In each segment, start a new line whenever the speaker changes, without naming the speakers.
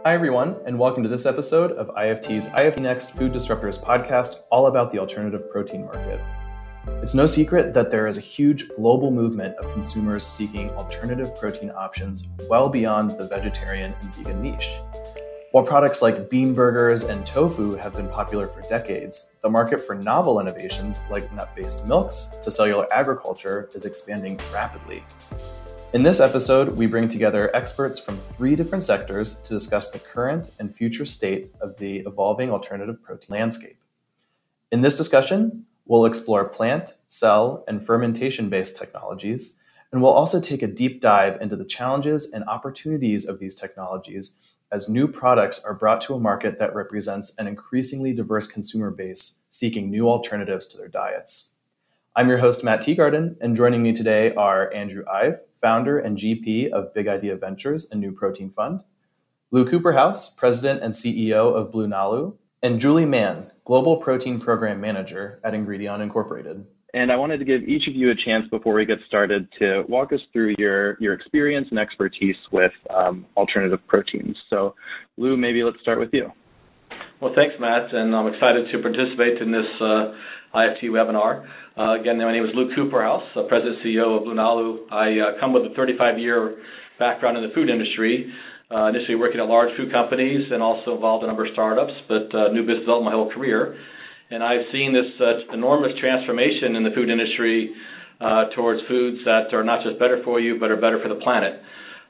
Hi, everyone, and welcome to this episode of IFT's IFT Next Food Disruptors podcast, all about the alternative protein market. It's no secret that there is a huge global movement of consumers seeking alternative protein options well beyond the vegetarian and vegan niche. While products like bean burgers and tofu have been popular for decades, the market for novel innovations like nut-based milks to cellular agriculture is expanding rapidly. In this episode, we bring together experts from 3 different sectors to discuss the current and future state of the evolving alternative protein landscape. In this discussion, we'll explore plant, cell, and fermentation-based technologies, and we'll also take a deep dive into the challenges and opportunities of these technologies as new products are brought to a market that represents an increasingly diverse consumer base seeking new alternatives to their diets. I'm your host, Matt Teagarden, and joining me today are Andrew Ive, founder and GP of Big Idea Ventures, a new protein fund, Lou Cooperhouse, president and CEO of Blue Nalu, and Julie Mann, global protein program manager at Ingredion Incorporated.
And I wanted to give each of you a chance before we get started to walk us through your experience and expertise with alternative proteins. So, Lou, maybe let's start with you.
Well, thanks, Matt, and I'm excited to participate in this IFT webinar. Again, my name is Lou Cooperhouse, President and CEO of Blue Nalu. I come with a 35-year background in the food industry, initially working at large food companies and also involved in a number of startups, but new business development my whole career. And I've seen this enormous transformation in the food industry towards foods that are not just better for you, but are better for the planet.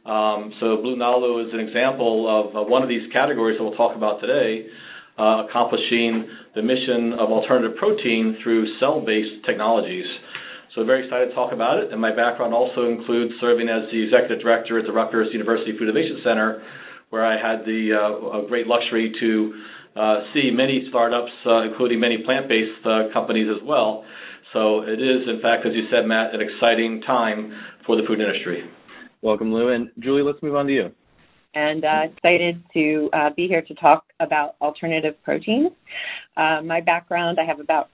So Blue Nalu is an example of one of these categories that we'll talk about today, accomplishing the mission of alternative protein through cell-based technologies. So very excited to talk about it, and my background also includes serving as the executive director at the Rutgers University Food Innovation Center, where I had the great luxury to see many startups, including many plant-based companies as well. So it is, in fact, as you said, Matt, an exciting time for the food industry.
Welcome, Lou. And Julie, let's move on to you.
And excited to be here to talk about alternative proteins. My background, I have about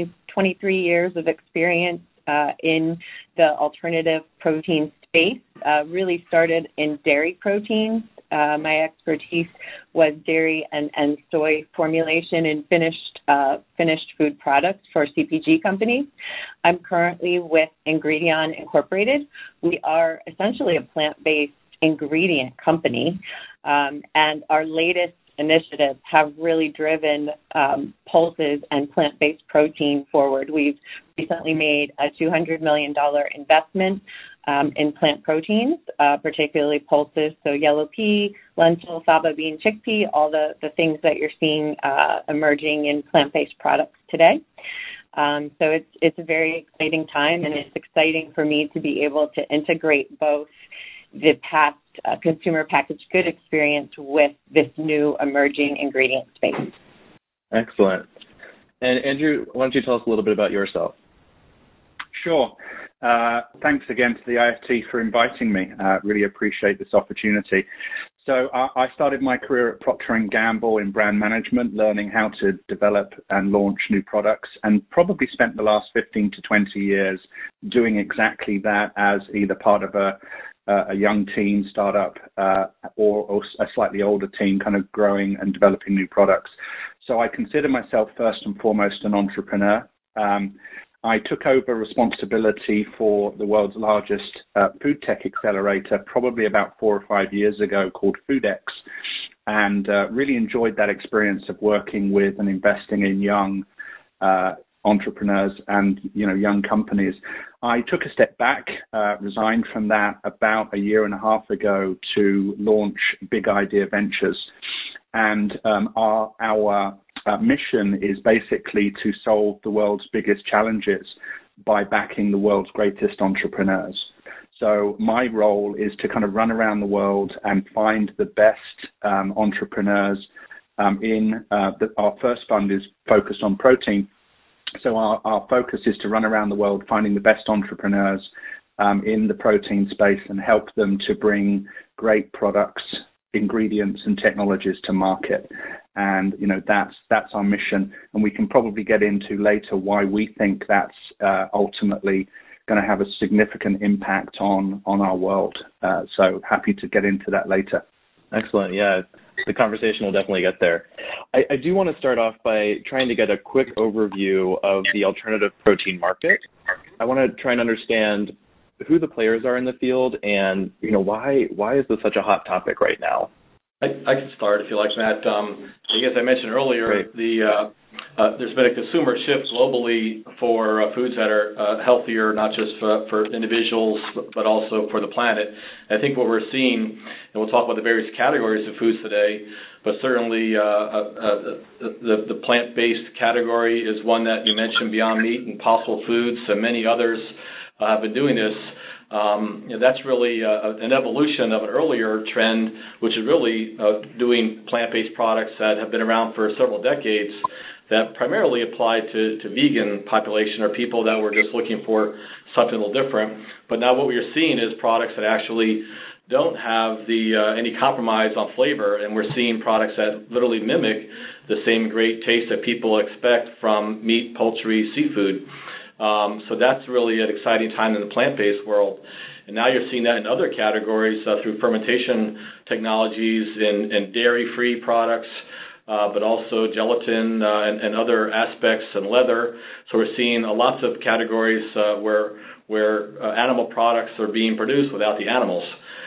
23 years of experience in the alternative protein space. Really started in dairy proteins. My expertise was dairy and soy formulation in finished food products for CPG companies. I'm currently with Ingredion Incorporated. We are essentially a plant-based ingredient company, and our latest initiatives have really driven pulses and plant-based protein forward. We've recently made a $200 million investment in plant proteins, particularly pulses, so yellow pea, lentil, faba bean, chickpea, all the things that you're seeing emerging in plant-based products today. So it's a very exciting time, and it's exciting for me to be able to integrate both the past consumer packaged good experience with this new emerging ingredient space.
Excellent. And Andrew, why don't you tell us a little bit about yourself?
Sure. Thanks again to the IFT for inviting me. Really appreciate this opportunity. So I started my career at Procter & Gamble in brand management, learning how to develop and launch new products, and probably spent the last 15 to 20 years doing exactly that as either part of a young team startup or a slightly older team kind of growing and developing new products. So I consider myself first and foremost an entrepreneur. I took over responsibility for the world's largest food tech accelerator probably about 4 or 5 years ago called FoodX, and really enjoyed that experience of working with and investing in young entrepreneurs and young companies. I took a step back, resigned from that about a year and a half ago to launch Big Idea Ventures, and our mission is basically to solve the world's biggest challenges by backing the world's greatest entrepreneurs. So my role is to kind of run around the world and find the best entrepreneurs. Our first fund is focused on protein. So our focus is to run around the world finding the best entrepreneurs in the protein space and help them to bring great products, ingredients, and technologies to market. And that's our mission. And we can probably get into later why we think that's ultimately going to have a significant impact on our world. So happy to get into that later.
Excellent. Yeah. the conversation will definitely get there. I do want to start off by trying to get a quick overview of the alternative protein market. I want to try and understand who the players are in the field and, why is this such a hot topic right now?
I can start if you like, Matt. As I mentioned earlier,
Great.
There's been a consumer shift globally for foods that are healthier, not just for individuals, but also for the planet. I think what we're seeing, and we'll talk about the various categories of foods today, but certainly the plant-based category is one that you mentioned, Beyond Meat and Impossible Foods, and many others have been doing this. That's really an evolution of an earlier trend, which is really doing plant-based products that have been around for several decades that primarily apply to vegan population or people that were just looking for something a little different. But now what we're seeing is products that actually don't have any compromise on flavor, and we're seeing products that literally mimic the same great taste that people expect from meat, poultry, seafood. So that's really an exciting time in the plant-based world. And now you're seeing that in other categories through fermentation technologies and dairy-free products, but also gelatin and other aspects and leather. So we're seeing lots of categories where animal products are being produced without the animals.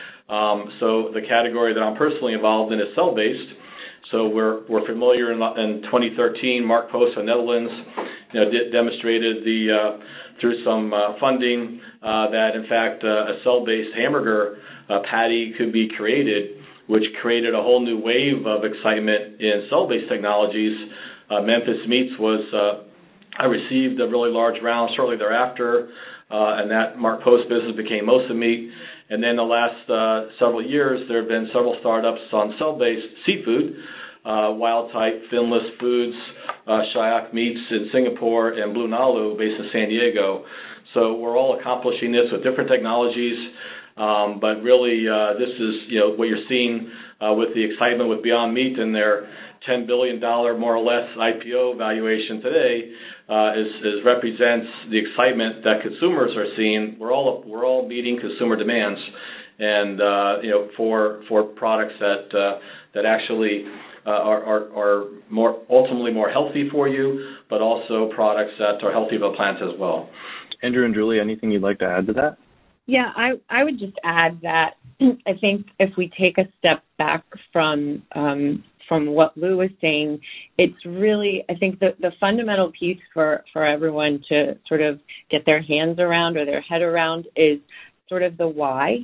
So the category that I'm personally involved in is cell-based. So we're familiar in 2013, Mark Post of the Netherlands demonstrated through some funding that in fact a cell-based hamburger patty could be created, which created a whole new wave of excitement in cell-based technologies. Memphis Meats I received a really large round shortly thereafter, and that Mark Post business became Mosa Meat. And then the last several years, there have been several startups on cell-based seafood, Wild Type, Finless Foods, Shayak Meats in Singapore, and Blue Nalu based in San Diego. So we're all accomplishing this with different technologies, but really this is what you're seeing with the excitement with Beyond Meat and their $10 billion more or less IPO valuation today represents the excitement that consumers are seeing. We're all meeting consumer demands, and for products that actually are ultimately more healthy for you, but also products that are healthy for the plants as well.
Andrew and Julie, anything you'd like to add to that?
Yeah, I would just add that I think if we take a step back from what Lou was saying, it's really, I think the fundamental piece for everyone to sort of get their hands around or their head around is sort of the why.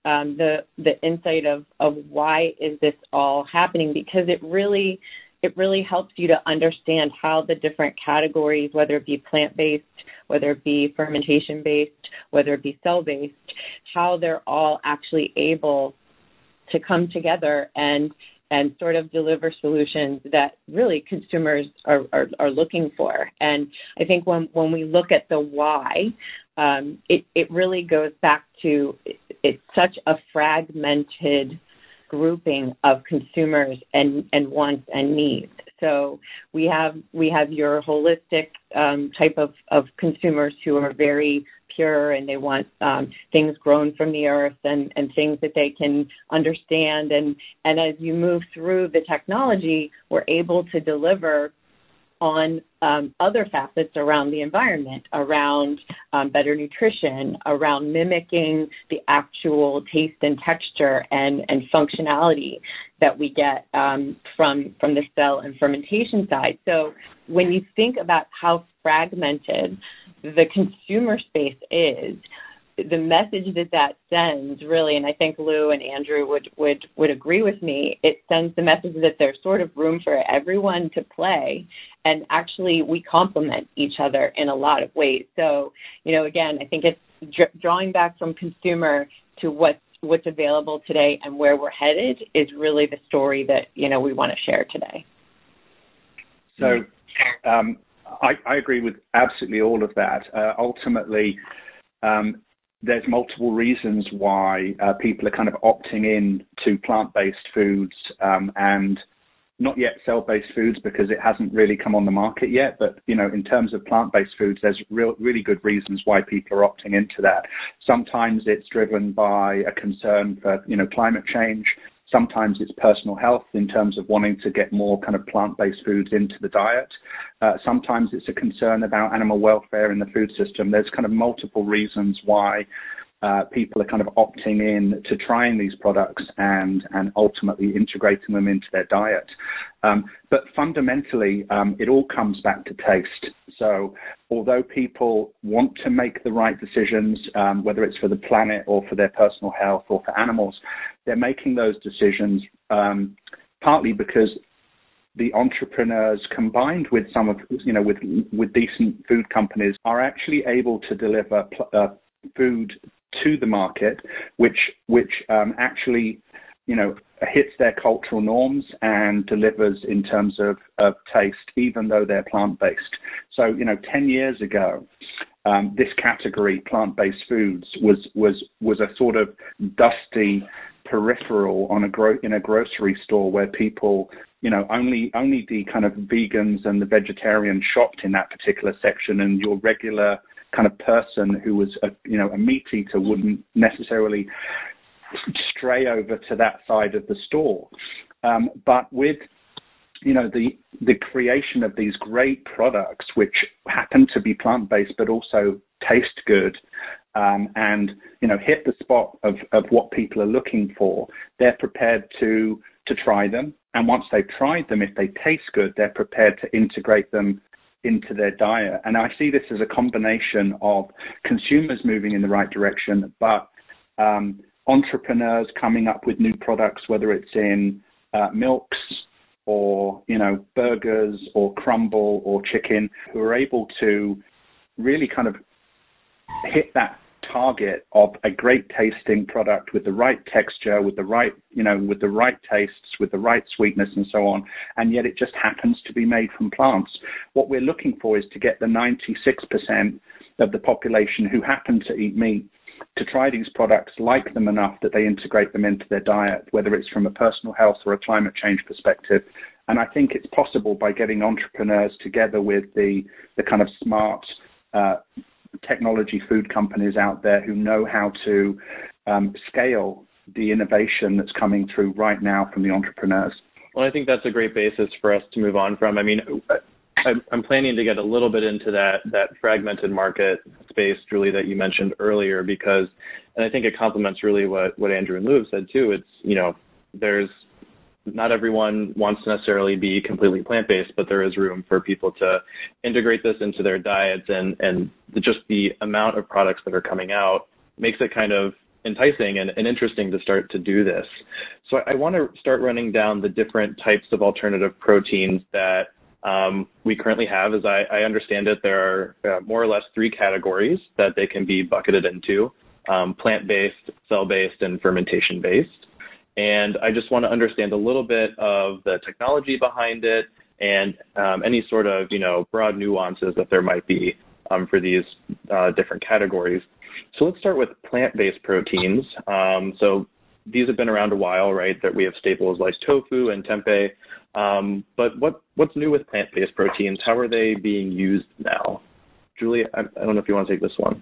The insight of why is this all happening, because it really helps you to understand how the different categories, whether it be plant-based, whether it be fermentation-based, whether it be cell-based, how they're all actually able to come together and sort of deliver solutions that really consumers are looking for. And I think when we look at the why, it really goes back to it's such a fragmented grouping of consumers and wants and needs. So we have your holistic type of consumers who are very pure and they want things grown from the earth and things that they can understand. And as you move through the technology, we're able to deliver on other facets around the environment, around better nutrition, around mimicking the actual taste and texture and functionality that we get from the cell and fermentation side. So when you think about how fragmented the consumer space is, the message that sends really, and I think Lou and Andrew would agree with me, it sends the message that there's sort of room for everyone to play, and actually we complement each other in a lot of ways. So, again, I think it's drawing back from consumer to what's available today and where we're headed is really the story that, we want to share today.
So I agree with absolutely all of that. Ultimately, there's multiple reasons why people are kind of opting in to plant-based foods and not yet cell-based foods because it hasn't really come on the market yet. But, in terms of plant-based foods, there's really good reasons why people are opting into that. Sometimes it's driven by a concern for, climate change. Sometimes it's personal health in terms of wanting to get more kind of plant-based foods into the diet. Sometimes it's a concern about animal welfare in the food system. There's kind of multiple reasons why people are kind of opting in to trying these products and ultimately integrating them into their diet. But fundamentally, it all comes back to taste. So although people want to make the right decisions, whether it's for the planet or for their personal health or for animals, they're making those decisions partly because the entrepreneurs, combined with some of, with decent food companies, are actually able to deliver food to the market, which actually, hits their cultural norms and delivers in terms of taste, even though they're plant-based. So, 10 years ago, this category, plant-based foods, was a sort of dusty peripheral in a grocery store where people, only the kind of vegans and the vegetarians shopped in that particular section, and your regular kind of person who was a meat eater wouldn't necessarily stray over to that side of the store. But with the creation of these great products, which happen to be plant-based but also taste good, and hit the spot of what people are looking for, they're prepared to try them. And once they've tried them, if they taste good, they're prepared to integrate them into their diet. And I see this as a combination of consumers moving in the right direction, but entrepreneurs coming up with new products, whether it's in milks or, burgers or crumble or chicken, who are able to really kind of hit that target of a great tasting product with the right texture, with the right, with the right tastes, with the right sweetness and so on, and yet it just happens to be made from plants. What we're looking for is to get the 96% of the population who happen to eat meat to try these products, like them enough that they integrate them into their diet, whether it's from a personal health or a climate change perspective. And I think it's possible by getting entrepreneurs together with the kind of smart technology food companies out there who know how to scale the innovation that's coming through right now from the entrepreneurs.
Well, I think that's a great basis for us to move on from. I mean, I'm planning to get a little bit into that fragmented market space, Julie, that you mentioned earlier, because, and I think it complements really what Andrew and Lou have said too. It's, there's not everyone wants to necessarily be completely plant-based, but there is room for people to integrate this into their diets, and just the amount of products that are coming out makes it kind of enticing and interesting to start to do this. So I want to start running down the different types of alternative proteins that we currently have. As I understand it, there are more or less three categories that they can be bucketed into: plant-based, cell-based, and fermentation-based. And I just want to understand a little bit of the technology behind it and any sort of, broad nuances that there might be for these different categories. So let's start with plant-based proteins. So these have been around a while, right? That we have staples like tofu and tempeh. But what's new with plant-based proteins? How are they being used now? Julie, I don't know if you want to take this one.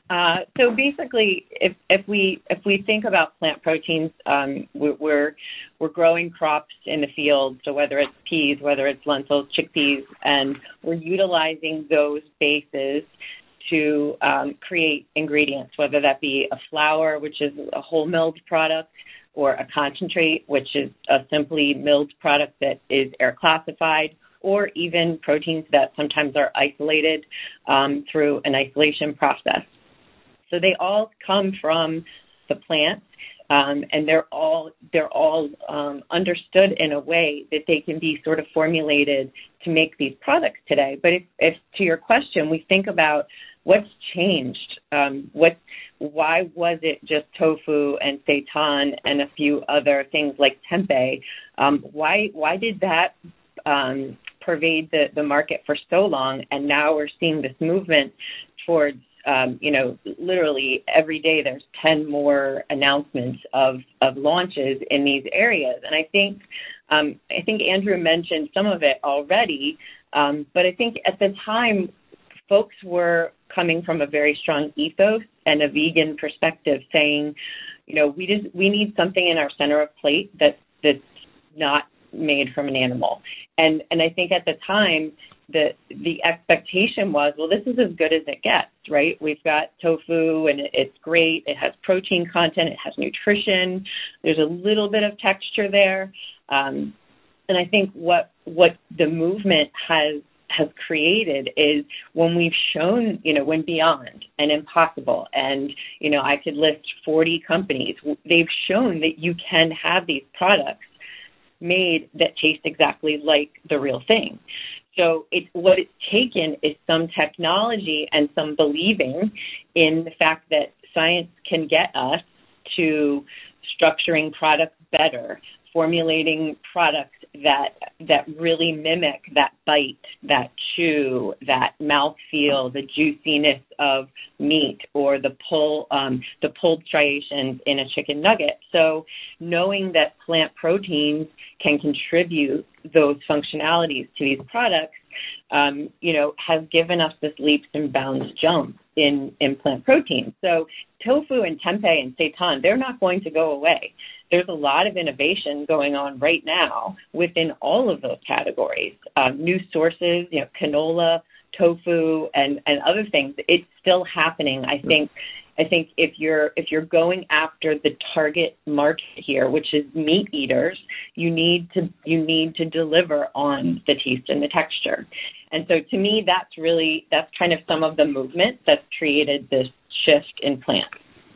So basically, if we think about plant proteins, we're growing crops in the field. So whether it's peas, whether it's lentils, chickpeas, and we're utilizing those bases to create ingredients, whether that be a flour, which is a whole milled product, or a concentrate, which is a simply milled product that is air classified, or even proteins that sometimes are isolated through an isolation process. So they all come from the plant, and they're all understood in a way that they can be sort of formulated to make these products today. But if to your question, we think about what's changed, why was it just tofu and seitan and a few other things like tempeh? Why did that pervade the market for so long, and now we're seeing this movement towards literally every day there's 10 more announcements of launches in these areas. And I think Andrew mentioned some of it already, but I think at the time, folks were coming from a very strong ethos and a vegan perspective, saying, we need something in our center of plate that's not made from an animal. And I think at the time, the expectation was, well, this is as good as it gets, right? We've got tofu and it's great. It has protein content. It has nutrition. There's a little bit of texture there. And I think what the movement has created is when we've shown, when Beyond and Impossible, and, I could list 40 companies, they've shown that you can have these products made that taste exactly like the real thing. So what it's taken is some technology and some believing in the fact that science can get us to structuring products better, formulating products that really mimic that bite, that chew, that mouthfeel, the juiciness of meat, or the pulled striations in a chicken nugget. So knowing that plant proteins can contribute those functionalities to these products, has given us this leaps and bounds jump in plant proteins. So tofu and tempeh and seitan, they're not going to go away. There's a lot of innovation going on right now within all of those categories. New sources, canola, tofu, and other things. It's still happening. I think if you're going after the target market here, which is meat eaters, you need to deliver on the taste and the texture. And so to me, that's kind of some of the movement that's created this shift in plants.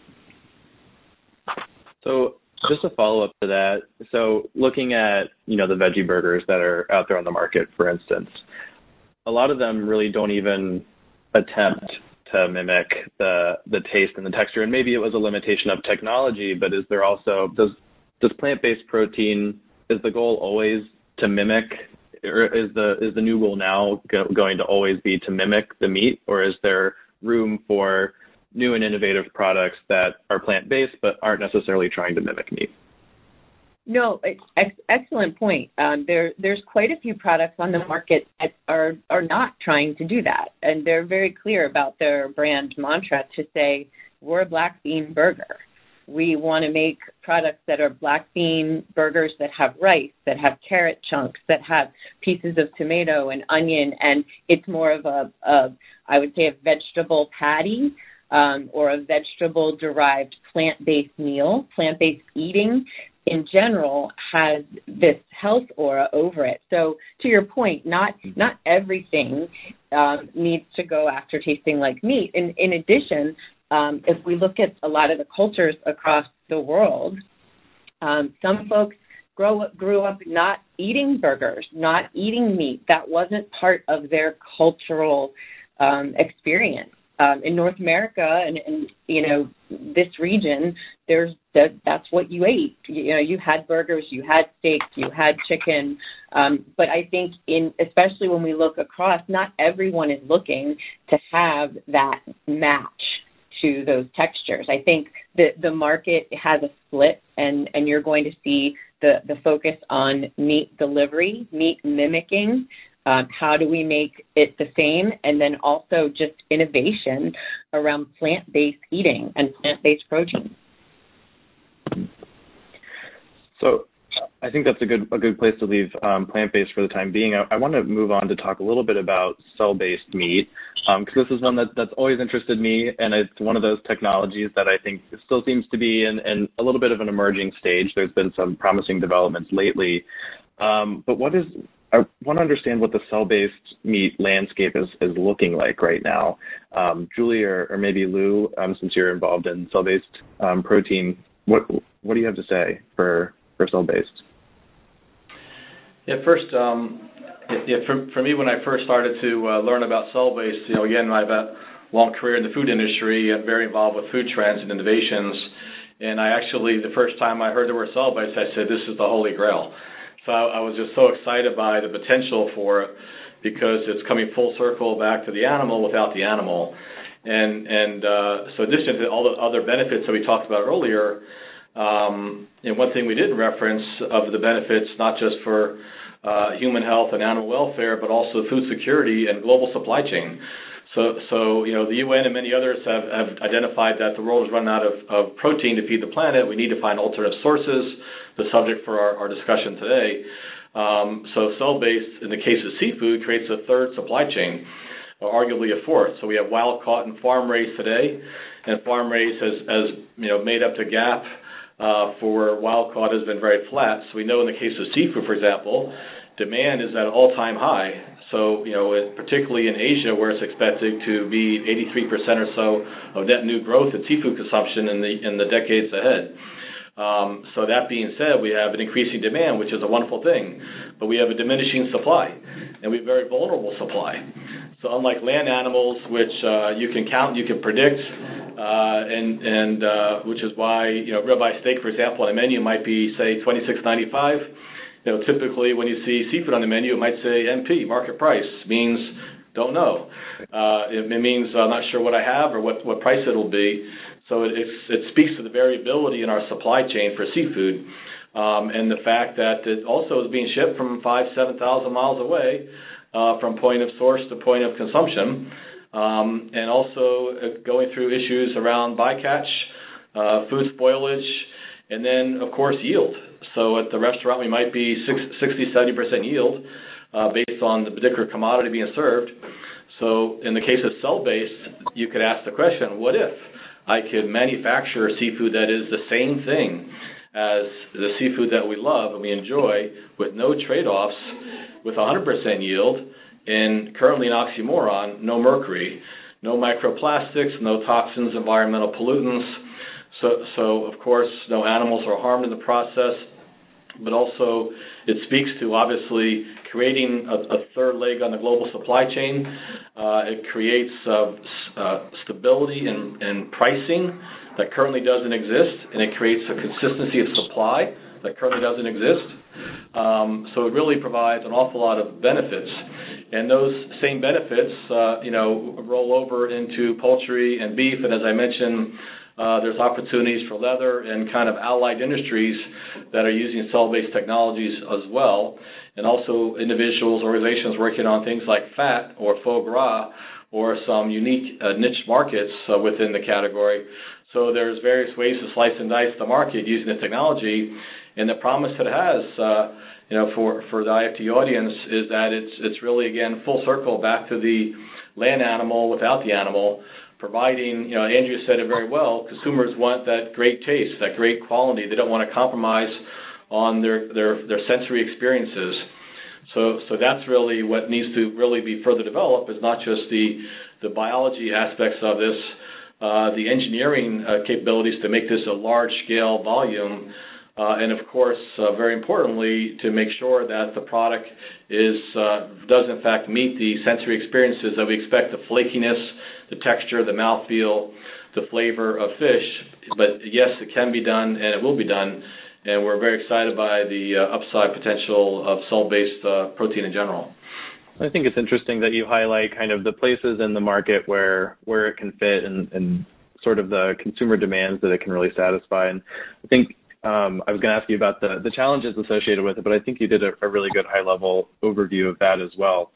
So just a follow-up to that, so looking at, the veggie burgers that are out there on the market, for instance, a lot of them really don't even attempt to mimic the taste and the texture. And maybe it was a limitation of technology, but is there also, does plant-based protein, is the goal always to mimic, or is the new goal now going to always be to mimic the meat, or is there room for new and innovative products that are plant-based but aren't necessarily trying to mimic meat?
No, excellent point. There's quite a few products on the market that are not trying to do that, and they're very clear about their brand mantra to say, we're a black bean burger. We want to make products that are black bean burgers that have rice, that have carrot chunks, that have pieces of tomato and onion, and it's more of I would say a vegetable patty, or a vegetable-derived plant-based meal. Plant-based eating, in general, has this health aura over it. So to your point, not everything needs to go after tasting like meat. In addition, if we look at a lot of the cultures across the world, some folks grew up not eating burgers, not eating meat. That wasn't part of their cultural experience. In North America and this region, that's what you ate. You had burgers, you had steaks, you had chicken. But I think especially when we look across, not everyone is looking to have that match to those textures. I think the market has a split, and you're going to see the focus on meat delivery, meat mimicking. How do we make it the same? And then also just innovation around plant-based eating and plant-based protein.
So I think that's a good place to leave plant-based for the time being. I want to move on to talk a little bit about cell-based meat, because this is one that's always interested me, and it's one of those technologies that I think still seems to be in a little bit of an emerging stage. There's been some promising developments lately. But I want to understand what the cell-based meat landscape is looking like right now. Julie or maybe Lou, since you're involved in cell-based protein, what do you have to say for cell-based?
Yeah, first, for me, when I first started to learn about cell-based, again, I have a long career in the food industry and very involved with food trends and innovations. And the first time I heard the word cell-based, I said, this is the holy grail. So I was just so excited by the potential for it, because it's coming full circle back to the animal without the animal. And so in addition to all the other benefits that we talked about earlier, one thing we didn't reference of the benefits, not just for human health and animal welfare, but also food security and global supply chain. So the UN and many others have identified that the world is running out of protein to feed the planet. We need to find alternative sources, the subject for our discussion today. So cell-based, in the case of seafood, creates a third supply chain, or arguably a fourth. So we have wild-caught and farm-raised today, and farm-raised has made up the gap for wild-caught has been very flat. So we know in the case of seafood, for example, demand is at an all-time high. So, particularly in Asia, where it's expected to be 83% or so of net new growth in seafood consumption in the decades ahead. So that being said, we have an increasing demand, which is a wonderful thing, but we have a diminishing supply, and we have very vulnerable supply. So unlike land animals, which you can count, you can predict, and which is why ribeye steak, for example, on a menu might be say $26.95. Typically when you see seafood on the menu, it might say MP, market price, means don't know. It means I'm not sure what I have or what price it'll be. So it speaks to the variability in our supply chain for seafood, and the fact that it also is being shipped from 5,000-7,000 miles away from point of source to point of consumption, and also going through issues around bycatch, food spoilage, and then, of course, yield. So at the restaurant, we might be 60-70% yield based on the particular commodity being served. So in the case of cell-based, you could ask the question, what if I could manufacture seafood that is the same thing as the seafood that we love and we enjoy with no trade-offs, with 100% yield, and currently an oxymoron, no mercury, no microplastics, no toxins, environmental pollutants. So of course, no animals are harmed in the process, but also it speaks to obviously creating a third leg on the global supply chain. It creates stability in pricing that currently doesn't exist, and it creates a consistency of supply that currently doesn't exist. So it really provides an awful lot of benefits. And those same benefits, roll over into poultry and beef, and as I mentioned, there's opportunities for leather and kind of allied industries that are using cell-based technologies as well, and also individuals, organizations working on things like fat or foie gras or some unique niche markets within the category. So there's various ways to slice and dice the market using the technology, and the promise it has, for the IFT audience is that it's really, again, full circle back to the land animal without the animal, providing, Andrew said it very well, consumers want that great taste, that great quality. They don't want to compromise on their sensory experiences. So that's really what needs to really be further developed, is not just the biology aspects of this, the engineering capabilities to make this a large-scale volume, and of course, very importantly, to make sure that the product does in fact meet the sensory experiences that we expect, the flakiness, the texture, the mouthfeel, the flavor of fish. But yes, it can be done, and it will be done, and we're very excited by the upside potential of cell-based protein in general.
I think it's interesting that you highlight kind of the places in the market where it can fit and sort of the consumer demands that it can really satisfy. And I think I was going to ask you about the challenges associated with it, but I think you did a really good high-level overview of that as well.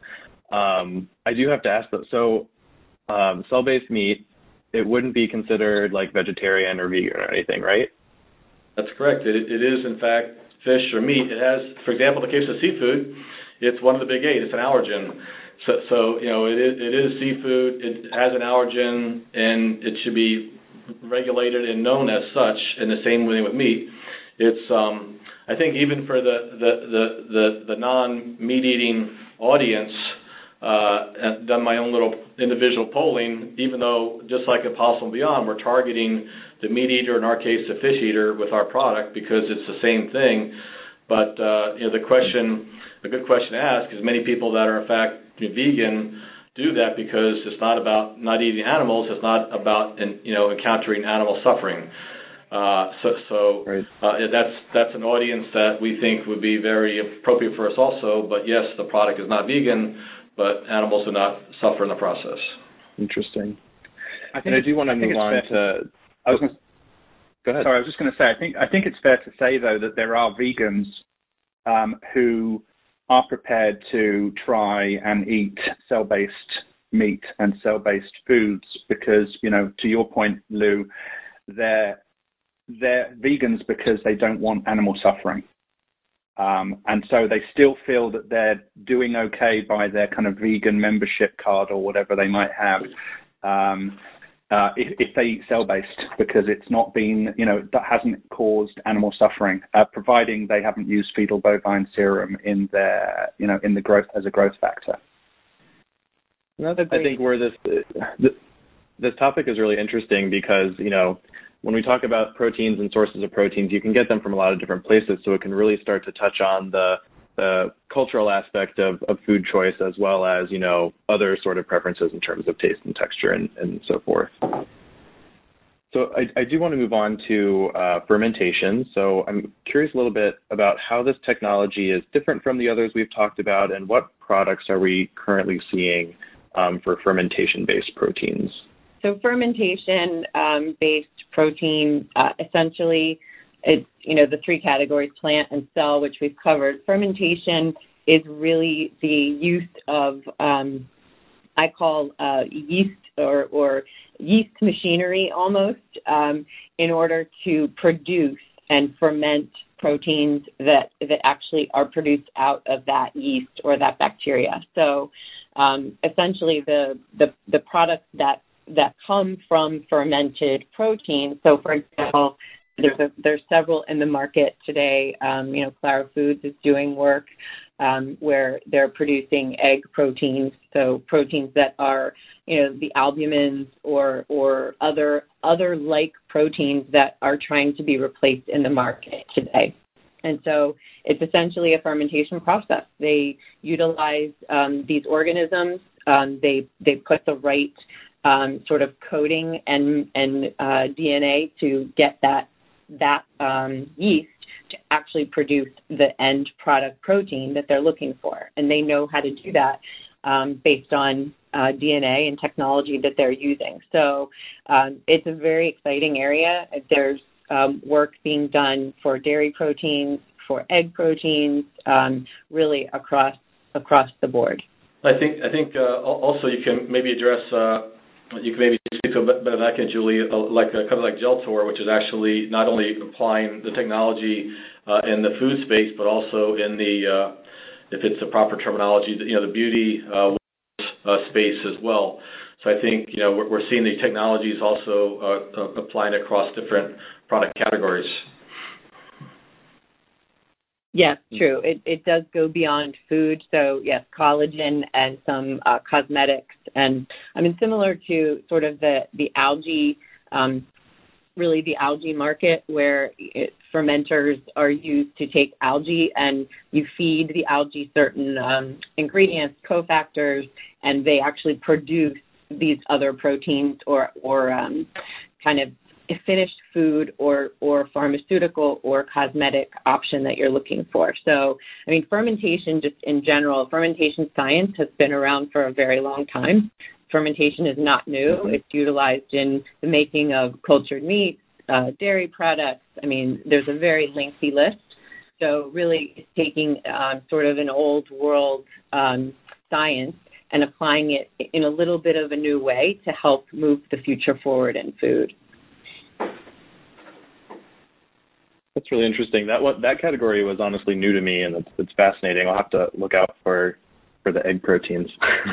I do have to ask, though, so cell-based meat, it wouldn't be considered like vegetarian or vegan or anything, right?
That's correct. It is, in fact, fish or meat. It has, for example, in the case of seafood, it's one of the big 8. It's an allergen. So it is seafood. It has an allergen, and it should be regulated and known as such. In the same way with meat, it's I think even for the non-meat eating audience, I've done my own little individual polling. Even though, just like Impossible Beyond, we're targeting the meat eater, in our case, the fish eater, with our product because it's the same thing. But a good question to ask is many people that are in fact vegan do that because it's not about not eating animals. It's not about encountering animal suffering.
Right.
That's an audience that we think would be very appropriate for us also. But yes, the product is not vegan, but animals do not suffer in the process.
Interesting. I do want to move on to. Go ahead.
Sorry, I was just going to say. I think it's fair to say though that there are vegans who are prepared to try and eat cell-based meat and cell-based foods because, to your point, Lou, they're vegans because they don't want animal suffering. And so they still feel that they're doing okay by their kind of vegan membership card or whatever they might have if they eat cell-based, because it's not been, that hasn't caused animal suffering, providing they haven't used fetal bovine serum in their, in the growth as a growth factor.
I think where this topic is really interesting because, when we talk about proteins and sources of proteins, you can get them from a lot of different places. So it can really start to touch on the cultural aspect of food choice as well as, other sort of preferences in terms of taste and texture and so forth. So I do want to move on to fermentation. So I'm curious a little bit about how this technology is different from the others we've talked about and what products are we currently seeing for fermentation-based proteins.
So fermentation-based protein, essentially, it's, the three categories, plant and cell, which we've covered. Fermentation is really the use of, I call yeast or yeast machinery almost, in order to produce and ferment proteins that actually are produced out of that yeast or that bacteria. So essentially the products that come from fermented protein. So, for example, there's several in the market today. Clara Foods is doing work where they're producing egg proteins, so proteins that are, the albumins or other like proteins that are trying to be replaced in the market today. And so it's essentially a fermentation process. They utilize these organisms. They put the right sort of coding and DNA to get that yeast to actually produce the end product protein that they're looking for. And they know how to do that based on DNA and technology that they're using. So it's a very exciting area. There's work being done for dairy proteins, for egg proteins, really across the board.
I think also you can maybe address, you can maybe speak a bit of that, Julie, like a company like Geltor, which is actually not only applying the technology in the food space, but also in the, if it's the proper terminology, the beauty space as well. So I think, we're seeing the technologies also applying across different product categories.
Yes, true. It does go beyond food. So, yes, collagen and some cosmetics. And, similar to sort of the algae, really the algae market where fermenters are used to take algae and you feed the algae certain ingredients, cofactors, and they actually produce these other proteins or kind of finished food or pharmaceutical or cosmetic option that you're looking for. So, fermentation just in general, fermentation science has been around for a very long time. Fermentation is not new. It's utilized in the making of cultured meats, dairy products. There's a very lengthy list. So really it's taking sort of an old world science and applying it in a little bit of a new way to help move the future forward in food.
That's really interesting. That category was honestly new to me, and it's fascinating. I'll have to look out for the egg proteins.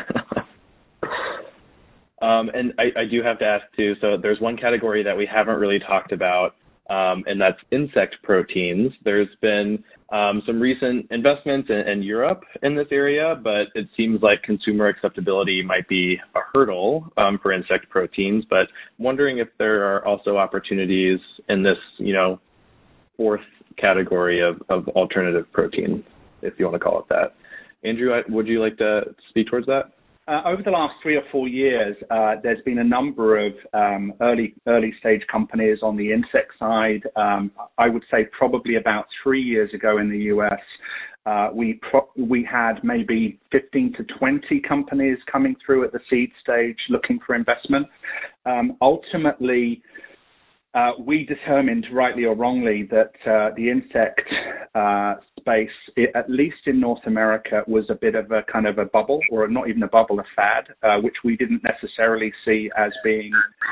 And I do have to ask too. So there's one category that we haven't really talked about, and that's insect proteins. There's been some recent investments in Europe in this area, but it seems like consumer acceptability might be a hurdle for insect proteins. But I'm wondering if there are also opportunities in this, fourth category of alternative protein, if you want to call it that. Andrew, would you like to speak towards that?
Over the last 3 or 4 years, there's been a number of early stage companies on the insect side. I would say probably about 3 years ago in the US, we had maybe 15 to 20 companies coming through at the seed stage looking for investment. Ultimately, we determined, rightly or wrongly, that the insect space, at least in North America, was a bit of a kind of a bubble, or not even a bubble, a fad, which we didn't necessarily see as being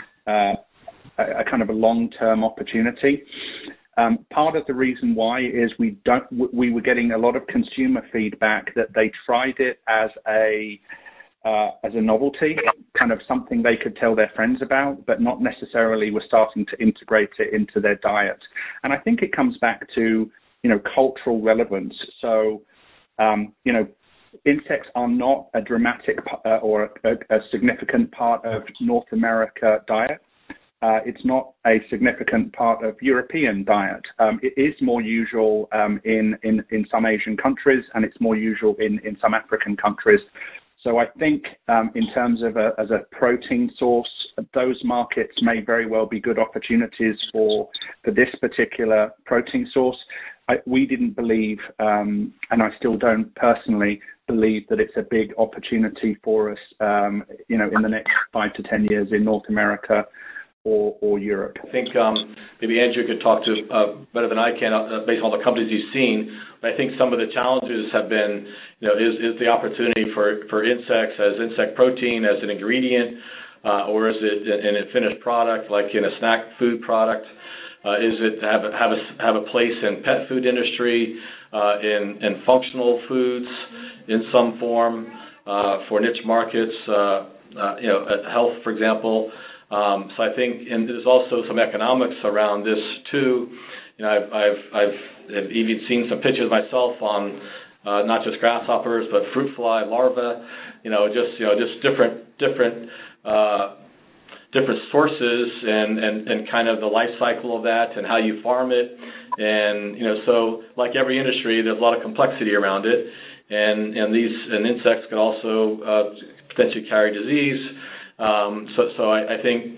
a kind of a long-term opportunity. Part of the reason why is we were getting a lot of consumer feedback that they tried it as a novelty, kind of something they could tell their friends about, but not necessarily were starting to integrate it into their diet. And I think it comes back to, cultural relevance. So, insects are not a dramatic or a significant part of North America diet. It's not a significant part of European diet. It is more usual in some Asian countries, and it's more usual in some African countries. So I think in terms of as a protein source, those markets may very well be good opportunities for this particular protein source. We didn't believe, and I still don't personally believe, that it's a big opportunity for us, in the next 5 to 10 years in North America or Europe.
I think maybe Andrew could talk to better than I can based on the companies you've seen. But I think some of the challenges have been, is the opportunity for insects as insect protein, as an ingredient, or is it in a finished product like in a snack food product? Is it to have a place in pet food industry, in functional foods in some form, for niche markets, health, for example. So I think, and there's also some economics around this too. I've even seen some pictures myself on not just grasshoppers but fruit fly larvae. Just different sources and kind of the life cycle of that and how you farm it. And so like every industry, there's a lot of complexity around it. And insects can also potentially carry disease. So I think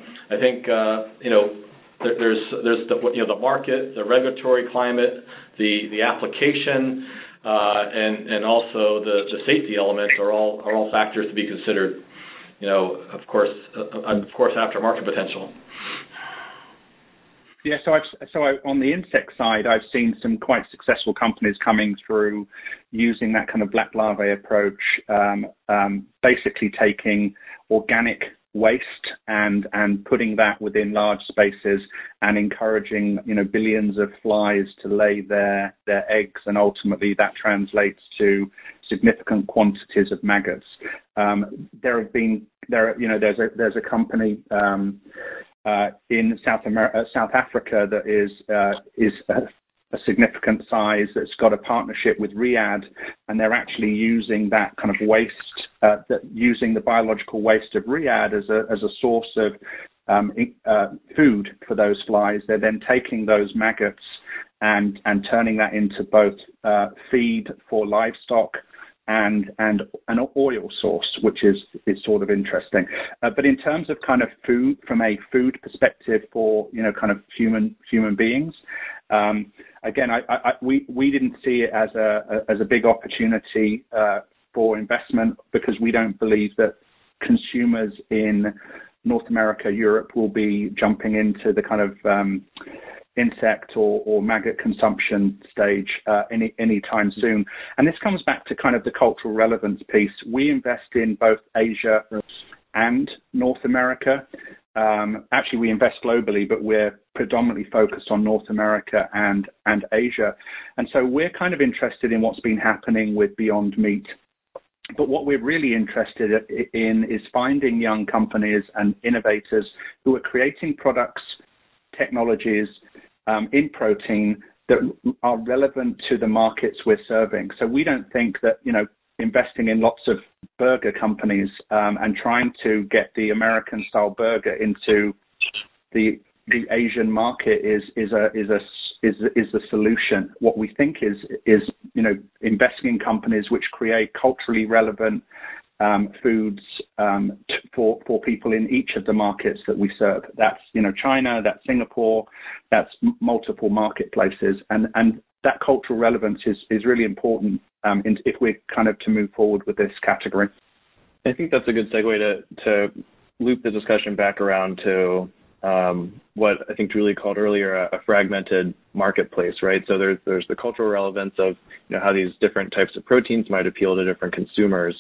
there's the market, the regulatory climate, the application, and also the safety elements are all factors to be considered. Of course, aftermarket potential.
Yeah, so on the insect side, I've seen some quite successful companies coming through using that kind of black larvae approach, basically taking organic waste and putting that within large spaces and encouraging billions of flies to lay their eggs, and ultimately that translates to significant quantities of maggots. There's a company in South Africa that is a significant size that's got a partnership with Riyadh, and they're actually using that kind of waste, using the biological waste of Riyadh as a source of food for those flies. They're then taking those maggots and turning that into both feed for livestock and an oil source, which is sort of interesting. But in terms of kind of food, from a food perspective for kind of human beings, again, we didn't see it as a big opportunity for investment, because we don't believe that consumers in North America, Europe will be jumping into the kind of insect or maggot consumption stage anytime soon. And this comes back to kind of the cultural relevance piece. We invest in both Asia and North America. Actually, we invest globally, but we're predominantly focused on North America and Asia. And so we're kind of interested in what's been happening with Beyond Meat. But what we're really interested in is finding young companies and innovators who are creating products, technologies in protein that are relevant to the markets we're serving. So we don't think that, investing in lots of burger companies and trying to get the American-style burger into the Asian market is the solution. What we think is investing in companies which create culturally relevant foods for people in each of the markets that we serve. That's China, that's Singapore, that's multiple marketplaces, and that cultural relevance is really important if we're kind of to move forward with this category.
I think that's a good segue to loop the discussion back around to what I think Julie called earlier a fragmented marketplace, right? So there's the cultural relevance of how these different types of proteins might appeal to different consumers.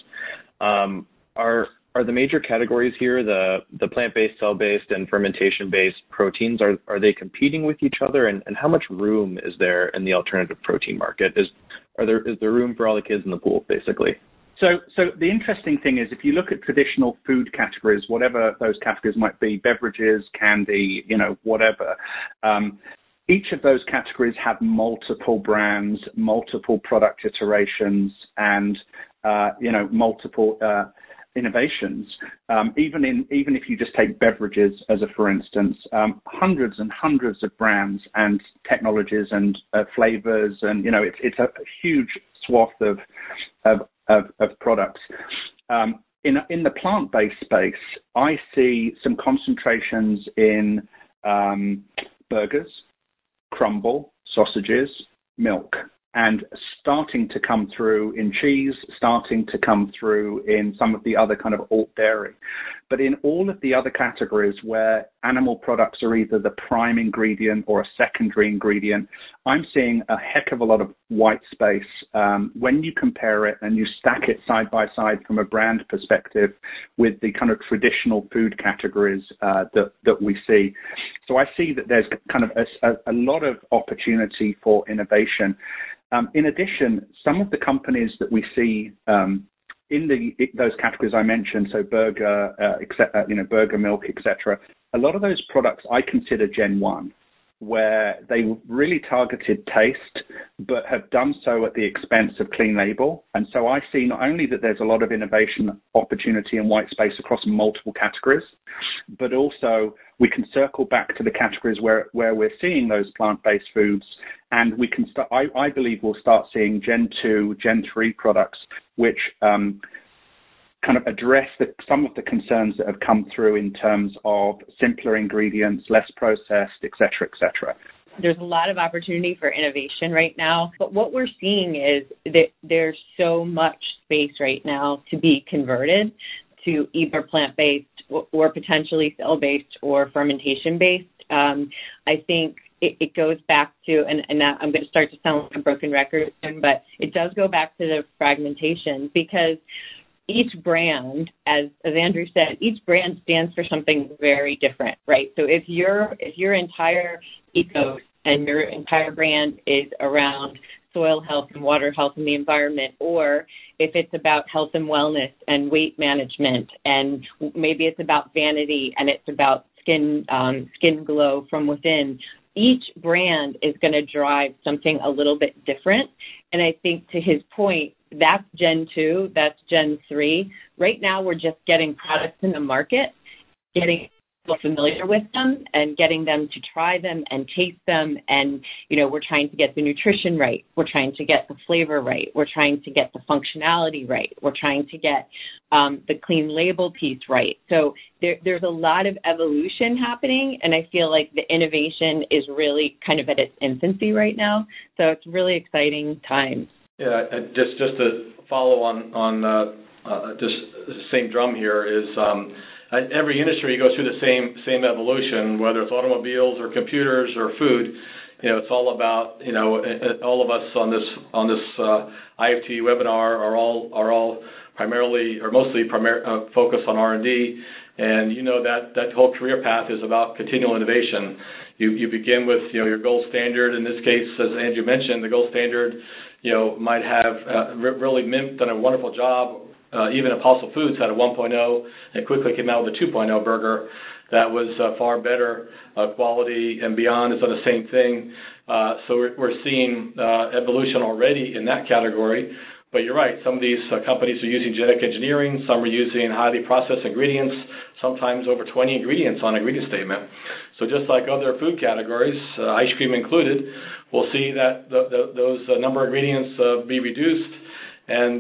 Are the major categories here the plant-based, cell-based, and fermentation-based proteins? Are they competing with each other, and how much room is there in the alternative protein market? Is there room for all the kids in the pool, basically?
So the interesting thing is, if you look at traditional food categories, whatever those categories might be, beverages, candy, whatever, each of those categories have multiple brands, multiple product iterations, and multiple innovations. Even if you just take beverages as a for instance, hundreds and hundreds of brands and technologies and flavors, and it's a huge swath of products. In the plant-based space, I see some concentrations in burgers, crumble, sausages, milk, and starting to come through in cheese, starting to come through in some of the other kind of alt dairy. But in all of the other categories where animal products are either the prime ingredient or a secondary ingredient, I'm seeing a heck of a lot of white space when you compare it and you stack it side by side from a brand perspective with the kind of traditional food categories that we see. So I see that there's kind of a lot of opportunity for innovation. In addition, some of the companies that we see in those categories I mentioned, so burger, burger, milk, etc., a lot of those products I consider Gen 1, where they really targeted taste, but have done so at the expense of clean label. And so I see not only that there's a lot of innovation opportunity and white space across multiple categories, but also we can circle back to the categories where we're seeing those plant-based foods, and we can start. I believe we'll start seeing Gen 2, Gen 3 products, which kind of address some of the concerns that have come through in terms of simpler ingredients, less processed, et cetera, et cetera.
There's a lot of opportunity for innovation right now, but what we're seeing is that there's so much space right now to be converted to either plant-based or potentially cell-based or fermentation-based. I think it goes back to, and I'm going to start to sound like a broken record soon, but it does go back to the fragmentation, because each brand, as Andrew said, each brand stands for something very different, right? So if your entire ethos and your entire brand is around soil health and water health and the environment, or if it's about health and wellness and weight management, and maybe it's about vanity and it's about skin glow from within, each brand is going to drive something a little bit different. And I think, to his point, that's Gen 2, that's Gen 3. Right now, we're just getting products in the market, getting people familiar with them and getting them to try them and taste them. And, we're trying to get the nutrition right. We're trying to get the flavor right. We're trying to get the functionality right. We're trying to get the clean label piece right. So there's a lot of evolution happening, and I feel like the innovation is really kind of at its infancy right now. So it's really exciting times.
Yeah, just to follow on just the same drum here is every industry goes through the same evolution, whether it's automobiles or computers or food. It's all about all of us on this IFT webinar are all primarily or mostly focused on R&D, and that whole career path is about continual innovation. You begin with your gold standard. In this case, as Andrew mentioned, the gold standard might have really done a wonderful job. Even Apostle Foods had a 1.0 and quickly came out with a 2.0 burger that was far better quality, and Beyond has done the same thing. So we're seeing evolution already in that category. But you're right, some of these companies are using genetic engineering, some are using highly processed ingredients, sometimes over 20 ingredients on an ingredient statement. So just like other food categories, ice cream included, we'll see that those number of ingredients be reduced and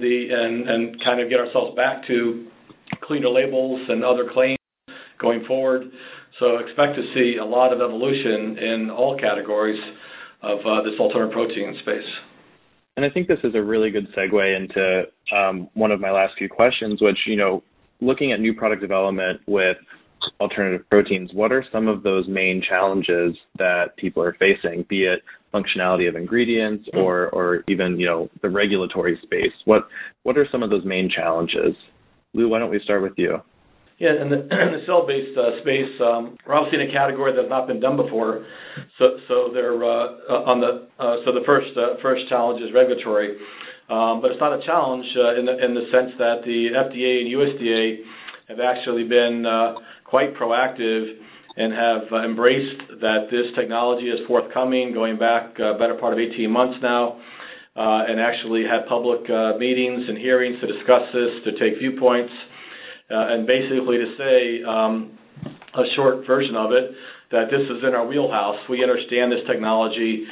kind of get ourselves back to cleaner labels and other claims going forward. So expect to see a lot of evolution in all categories of this alternative protein space.
And I think this is a really good segue into one of my last few questions, which, looking at new product development with alternative proteins, what are some of those main challenges that people are facing, be it functionality of ingredients or even, the regulatory space? What are some of those main challenges? Lou, why don't we start with you?
Yeah, in the cell-based space, we're obviously in a category that's not been done before. So they're so the first challenge is regulatory, but it's not a challenge in the sense that the FDA and USDA have actually been quite proactive and have embraced that this technology is forthcoming, going back better part of 18 months now, and actually had public meetings and hearings to discuss this, to take viewpoints. And basically to say a short version of it, that this is in our wheelhouse. We understand this technology.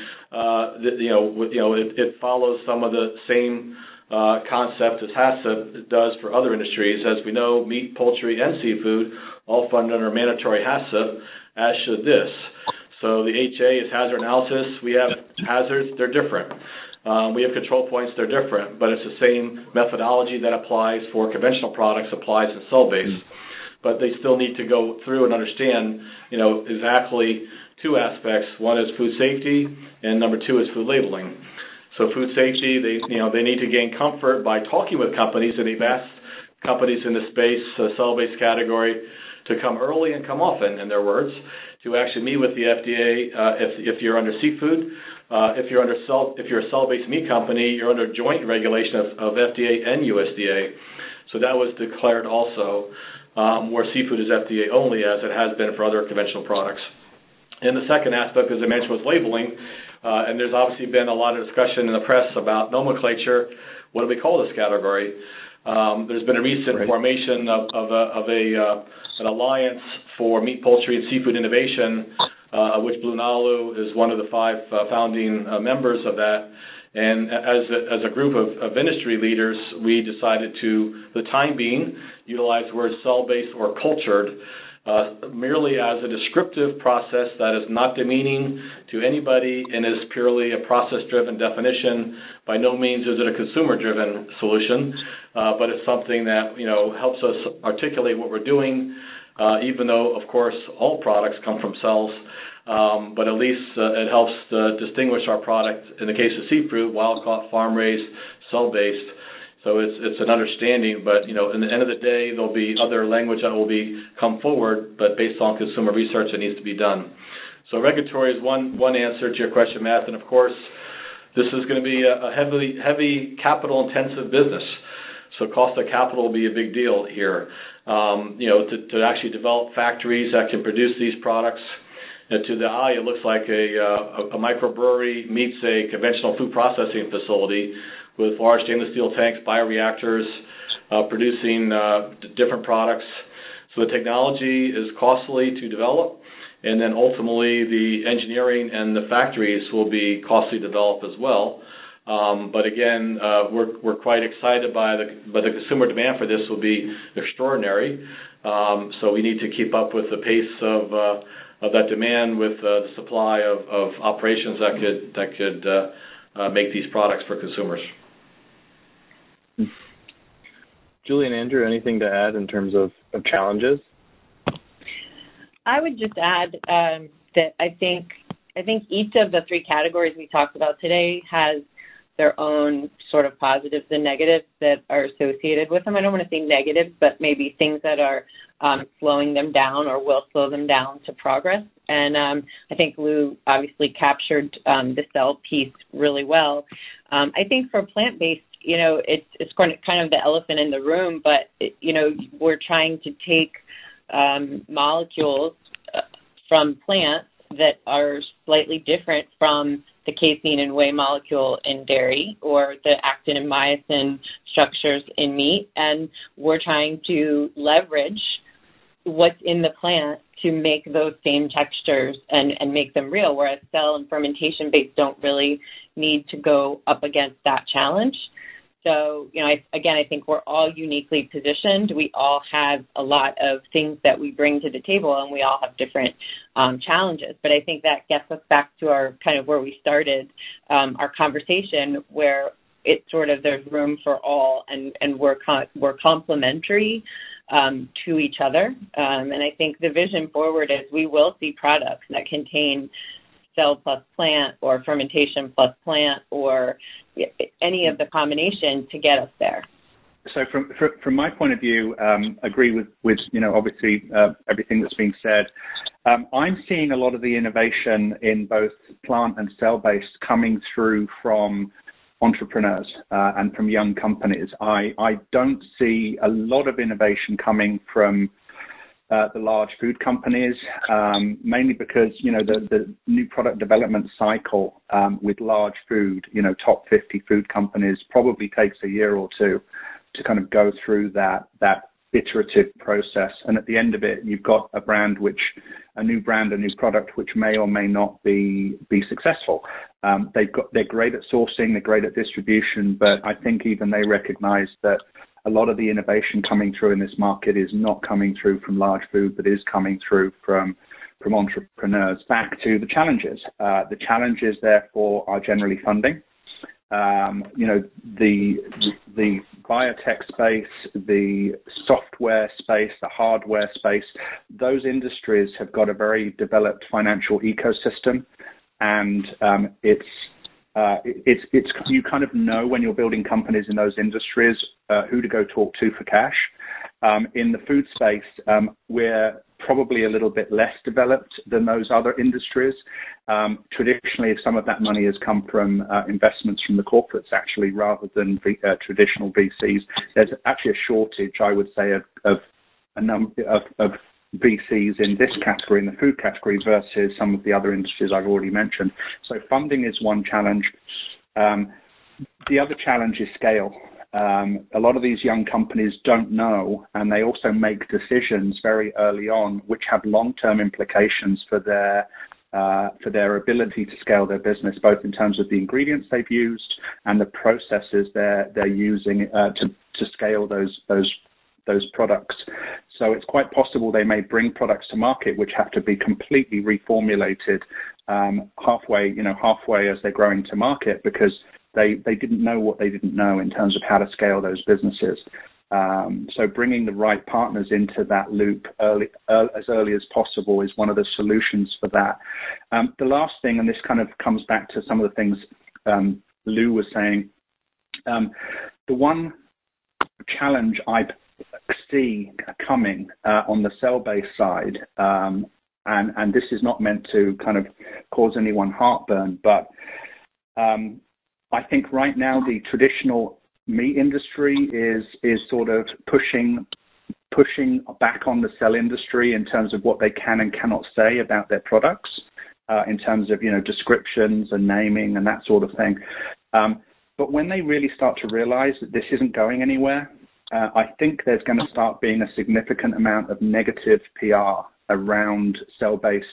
It follows some of the same concepts as HACCP does for other industries. As we know, meat, poultry, and seafood all fall under mandatory HACCP, as should this. So the HA is hazard analysis. We have hazards. They're different. We have control points, they're different, but it's the same methodology that applies for conventional products, applies in cell-based. But they still need to go through and understand, exactly two aspects. One is food safety, and number two is food labeling. So food safety, they need to gain comfort by talking with companies, and they've asked companies in the space, cell-based category, to come early and come often, in their words, to actually meet with the FDA if you're under seafood. If you're a cell-based meat company, you're under joint regulation of FDA and USDA. So that was declared also, where seafood is FDA only, as it has been for other conventional products. And the second aspect, as I mentioned, was labeling. And there's obviously been a lot of discussion in the press about nomenclature. What do we call this category? There's been a recent formation of an alliance for meat, poultry, and seafood innovation, which Blue Nalu is one of the 5 founding members of that. And as a group of industry leaders, we decided to, for the time being, utilize the word cell-based or cultured merely as a descriptive process that is not demeaning to anybody and is purely a process-driven definition. By no means is it a consumer-driven solution, but it's something that helps us articulate what we're doing, even though, of course, all products come from cells. But at least it helps distinguish our product, in the case of seafood, wild-caught, farm-raised, cell-based. So it's an understanding, but in the end of the day, there'll be other language that will come forward, but based on consumer research that needs to be done. So regulatory is one answer to your question, Matt, and of course, this is going to be a heavy capital-intensive business. So cost of capital will be a big deal here. To actually develop factories that can produce these products. To the eye, it looks like a microbrewery meets a conventional food processing facility with large stainless steel tanks, bioreactors, producing different products. So the technology is costly to develop, and then ultimately the engineering and the factories will be costly to develop as well. But again, we're quite excited by the consumer demand for this will be extraordinary. So we need to keep up with the pace of that demand with the supply of operations that could make these products for consumers.
Julie and Andrew, anything to add in terms of challenges?
I would just add that I think each of the 3 categories we talked about today has their own sort of positives and negatives that are associated with them. I don't want to say negatives, but maybe things that are slowing them down or will slow them down to progress. And I think Lou obviously captured the cell piece really well. I think for plant-based, it's kind of the elephant in the room, but, we're trying to take molecules from plants that are slightly different from the casein and whey molecule in dairy or the actin and myosin structures in meat, and we're trying to leverage what's in the plant to make those same textures and make them real, whereas cell and fermentation-based don't really need to go up against that challenge. So, I think we're all uniquely positioned. We all have a lot of things that we bring to the table, and we all have different challenges. But I think that gets us back to our kind of where we started our conversation, where it's sort of there's room for all, and we're complementary to each other. And I think the vision forward is we will see products that contain cell plus plant or fermentation plus plant or any of the combination to get us there.
So from my point of view, agree with obviously everything that's being said. I'm seeing a lot of the innovation in both plant and cell-based coming through from entrepreneurs and from young companies. I don't see a lot of innovation coming from the large food companies, mainly because, the new product development cycle with large food, top 50 food companies probably takes a year or two to kind of go through that iterative process. And at the end of it, you've got a new product, which may or may not be successful. They're great at sourcing, they're great at distribution, but I think even they recognize that a lot of the innovation coming through in this market is not coming through from large food, but is coming through from entrepreneurs. Back to the challenges. The challenges, therefore, are generally funding. The biotech space, the software space, the hardware space, those industries have got a very developed financial ecosystem, and it's you kind of know when you're building companies in those industries who to go talk to for cash. In the food space, we're probably a little bit less developed than those other industries. Traditionally, some of that money has come from investments from the corporates, actually, rather than traditional VCs. There's actually a shortage, I would say, of a number of VCs in this category, in the food category, versus some of the other industries I've already mentioned. So funding is one challenge. The other challenge is scale. A lot of these young companies don't know, and they also make decisions very early on which have long-term implications for their ability to scale their business, both in terms of the ingredients they've used and the processes they're using to scale those products. So it's quite possible they may bring products to market which have to be completely reformulated halfway as they're growing to market, because they didn't know what they didn't know in terms of how to scale those businesses. So bringing the right partners into that loop as early as possible is one of the solutions for that. The last thing, and this kind of comes back to some of the things Lou was saying, the one challenge I see coming on the cell-based side, and this is not meant to kind of cause anyone heartburn, but I think right now the traditional meat industry is sort of pushing back on the cell industry in terms of what they can and cannot say about their products, in terms of descriptions and naming and that sort of thing. But when they really start to realize that this isn't going anywhere, I think there's going to start being a significant amount of negative PR around cell-based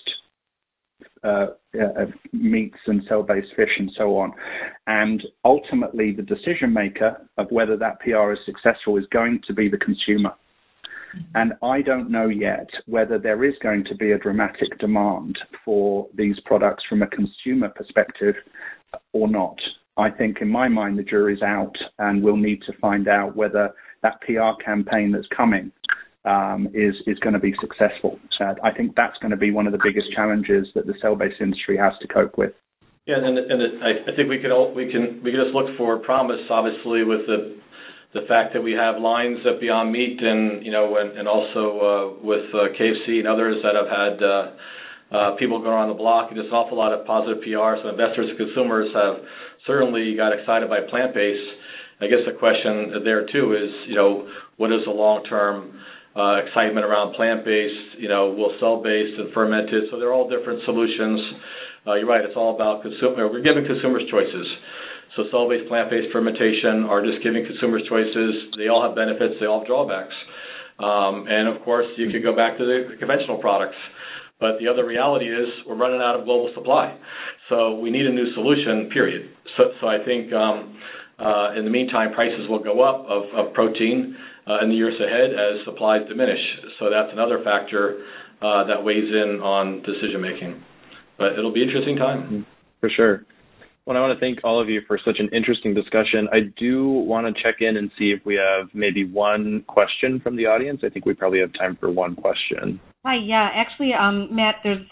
meats and cell-based fish and so on. And ultimately, the decision maker of whether that PR is successful is going to be the consumer. And I don't know yet whether there is going to be a dramatic demand for these products from a consumer perspective or not. I think in my mind, the jury's out, and we'll need to find out whether that PR campaign that's coming is going to be successful. I think that's going to be one of the biggest challenges that the cell-based industry has to cope with.
Yeah, I think we can just look for promise, obviously, with the fact that we have lines at Beyond Meat and also with KFC and others that have had people go around the block, and there's an awful lot of positive PR. So investors and consumers have certainly got excited by plant-based. I guess the question there too is, what is the long-term excitement around plant-based? Will cell-based and fermented? So they're all different solutions. You're right. It's all about consumer. We're giving consumers choices. So cell-based, plant-based fermentation are just giving consumers choices. They all have benefits. They all have drawbacks. And of course, you could go back to the conventional products. But the other reality is we're running out of global supply. So we need a new solution, period. So I think in the meantime, prices will go up of protein in the years ahead as supplies diminish. So that's another factor that weighs in on decision making. But it'll be an interesting time.
For sure. Well, I want to thank all of you for such an interesting discussion. I do want to check in and see if we have maybe one question from the audience. I think we probably have time for one question.
Hi, yeah, actually, Matt, there's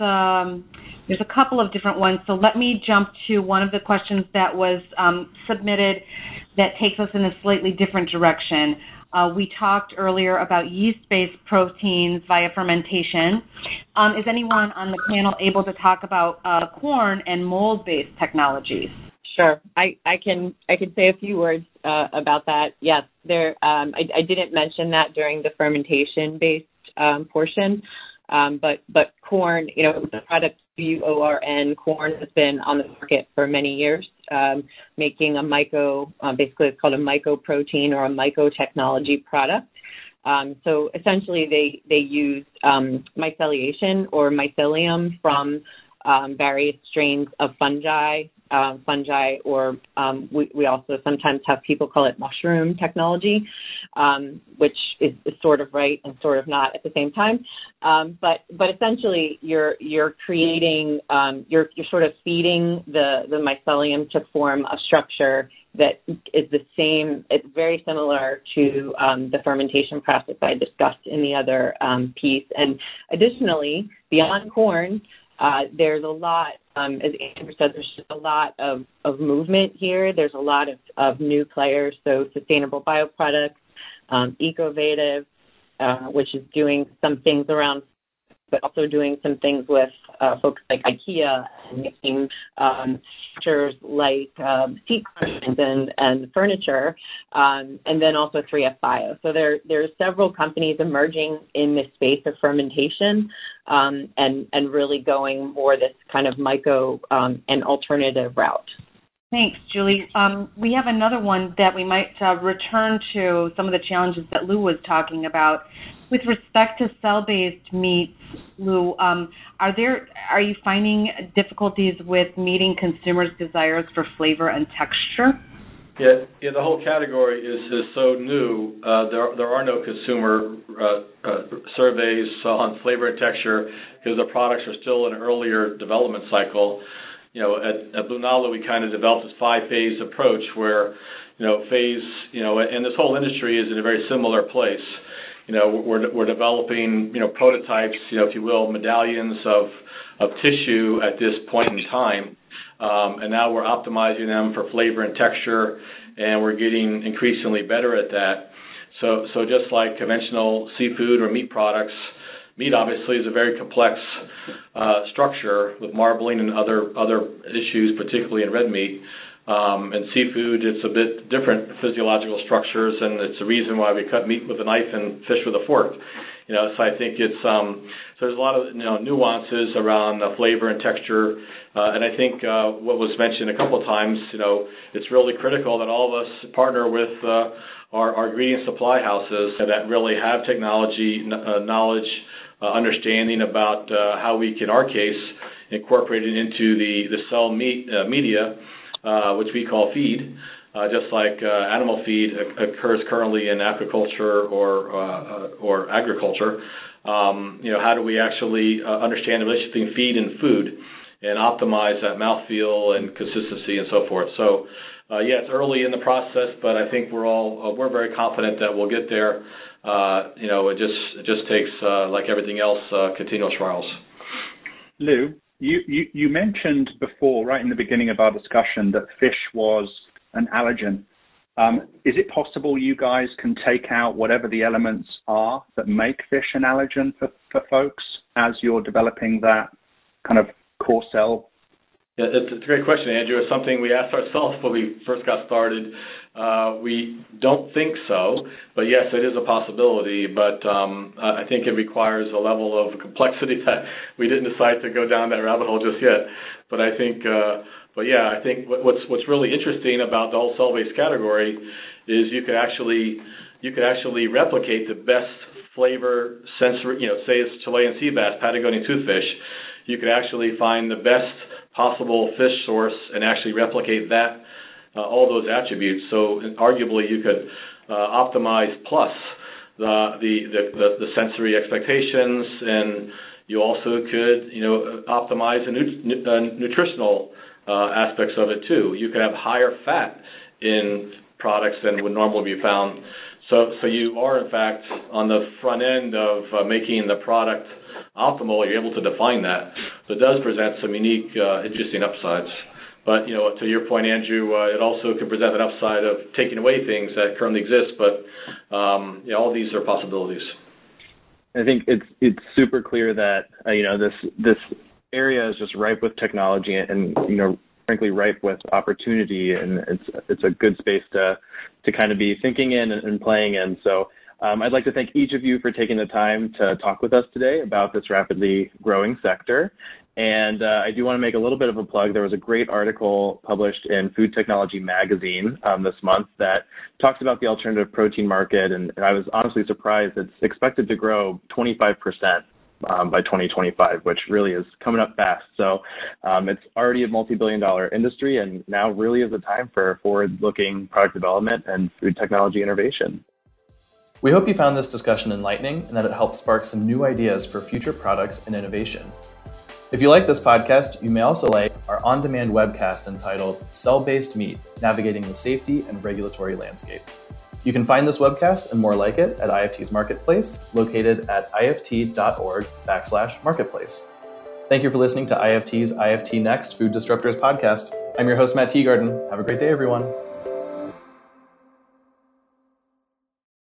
a couple of different ones. So let me jump to one of the questions that was submitted that takes us in a slightly different direction. We talked earlier about yeast-based proteins via fermentation. Is anyone on the panel able to talk about corn and mold-based technologies?
Sure, I can say a few words about that. Yes, I didn't mention that during the fermentation-based portion, but corn, the product CORN, corn has been on the market for many years, making a basically it's called a mycoprotein or a mycotechnology product. So essentially they use myceliation or mycelium from various strains of fungi, or we also sometimes have people call it mushroom technology, which is sort of right and sort of not at the same time. But essentially you're creating, you're sort of feeding the mycelium to form a structure that is the same. It's very similar to the fermentation process I discussed in the other piece. And additionally, beyond corn, there's a lot, as Andrew said, there's just a lot of movement here. There's a lot of new players, so Sustainable Bioproducts, Ecovative, which is doing some things around, but also doing some things with folks like IKEA and making structures like seat cushions and furniture, and then also 3F Bio. So there's several companies emerging in this space of fermentation, and really going more this kind of myco and alternative route.
Thanks, Julie. We have another one that we might return to some of the challenges that Lou was talking about. With respect to cell-based meats, Lou, are you finding difficulties with meeting consumers' desires for flavor and texture?
Yeah, the whole category is so new. There are no consumer surveys on flavor and texture because the products are still in an earlier development cycle. At Blue Nalu, we kind of developed this 5-phase approach where, phase, and this whole industry is in a very similar place. We're developing, prototypes, if you will, medallions of tissue at this point in time. And now we're optimizing them for flavor and texture, and we're getting increasingly better at that. So just like conventional seafood or meat products, meat obviously is a very complex structure with marbling and other issues, particularly in red meat. And seafood, it's a bit different physiological structures, and it's the reason why we cut meat with a knife and fish with a fork. So I think it's so there's a lot of nuances around flavor and texture, and I think what was mentioned a couple of times, it's really critical that all of us partner with our ingredient supply houses that really have technology knowledge, understanding about how we can, in our case, incorporate it into the cell media. Which we call feed, just like animal feed occurs currently in aquaculture or agriculture. How do we actually understand the relationship between feed and food and optimize that mouthfeel and consistency and so forth? So, it's early in the process, but I think we're very confident that we'll get there. It just takes, like everything else, continual trials.
Lou, you mentioned before, right in the beginning of our discussion, that fish was an allergen. Is it possible you guys can take out whatever the elements are that make fish an allergen for folks as you're developing that kind of core cell?
Yeah, it's a great question, Andrew. It's something we asked ourselves when we first got started. We don't think so, but yes, it is a possibility. But I think it requires a level of complexity that we didn't decide to go down that rabbit hole just yet. But I think, I think what's really interesting about the whole cell-based category is you could actually replicate the best flavor sensory. Say it's Chilean sea bass, Patagonian toothfish. You could actually find the best possible fish source and actually replicate that. All those attributes. So arguably, you could optimize plus the sensory expectations, and you also could optimize the nutritional aspects of it too. You could have higher fat in products than would normally be found. So you are, in fact, on the front end of making the product optimal. You're able to define that. So it does present some unique, interesting upsides. But, to your point, Andrew, it also can present an upside of taking away things that currently exist. But, all these are possibilities.
I think it's super clear that, this area is just ripe with technology and, frankly, ripe with opportunity. And it's a good space to kind of be thinking in and playing in. So I'd like to thank each of you for taking the time to talk with us today about this rapidly growing sector. And I do want to make a little bit of a plug. There was a great article published in Food Technology Magazine this month that talks about the alternative protein market. And I was honestly surprised. It's expected to grow 25% by 2025, which really is coming up fast. So it's already a multi-billion-dollar industry, and now really is a time for forward-looking product development and food technology innovation.
We hope you found this discussion enlightening and that it helped spark some new ideas for future products and innovation. If you like this podcast, you may also like our on-demand webcast entitled Cell-Based Meat, Navigating the Safety and Regulatory Landscape. You can find this webcast and more like it at IFT's Marketplace, located at ift.org/marketplace. Thank you for listening to IFT's IFT Next Food Disruptors podcast. I'm your host, Matt Teagarden. Have a great day, everyone.